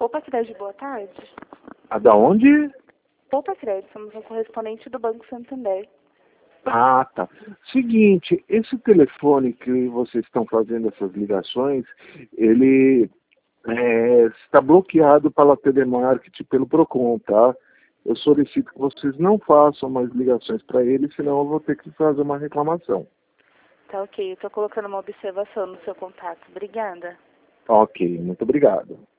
Opa, Fred, boa tarde. Ah, da onde? Opa, Fred, somos um correspondente do Banco Santander. Ah, tá. Seguinte, esse telefone que vocês estão fazendo essas ligações, ele está bloqueado pela Telemarketing, pelo Procon, tá? Eu solicito que vocês não façam mais ligações para ele, senão eu vou ter que fazer uma reclamação. Tá ok, eu tô colocando uma observação no seu contato. Obrigada. Ok, muito obrigado.